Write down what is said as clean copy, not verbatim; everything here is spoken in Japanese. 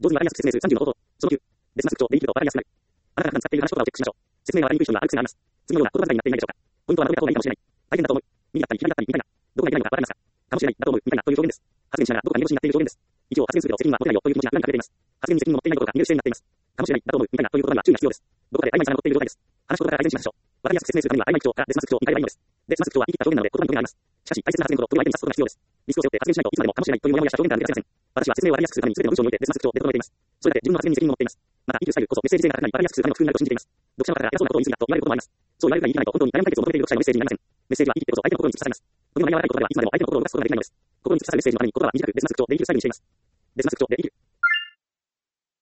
上手にわかりやすく説明する30の方法。その9。別な特徴でいいとわかりやすくなる。あなたが普段使っている話し言葉をチェックしましょう。説明がわかりにくい人にはある癖があります。次のような言葉遣いになっていないでしょうか。ポイントはまとめた方がいいかもしれない。大変だと思う。右だったり左だったりみたいな。どこがいけないのかわかりますか。かもしれないだと思うみたいなという表現です。発言しながらどこかに見落としになっている表現です。一応発言するけど責任は持てないよという気持ちが裏に隠れています。発言に責任を持っていないことが見える姿勢になっています。かもしれないだと思うみたいなという言葉には注意が必要です。どこかで曖昧さが残っている状態です。話し言葉から改善しましょう。わかりやすく説明するためには曖昧口調から別な口調に変えればいいのです。別な口調は言い切った表現なので言葉に無理があります。しかし大切な発言ほどという相手に出すことが必要です。リスクを背負って発言しないといつまでもかもしれないというモヤモヤした表現から抜け出せません。私は説明をわかりやすくするために全ての文章において別な口調で整えています。それだけ自分の発言に責任を持っています。また生きるスタイルこそメッセージ性が高くなりわかりやすくするための工夫になると信じています。読者の方が偉そうなことを言い過ぎたと言われることもあります。そう言われるがいいかないと本当に悩み解決を求めている読者へのメッセージになりません。メッセージは言い切ってこそ相手の心に突き刺されます。とても柔らかい言葉ではいつまでも相手の心を動かすことができないのです。心に突き刺さるメッセージのために言葉は短く別な口調で生きるスタイルにしています。別な口調で生きる。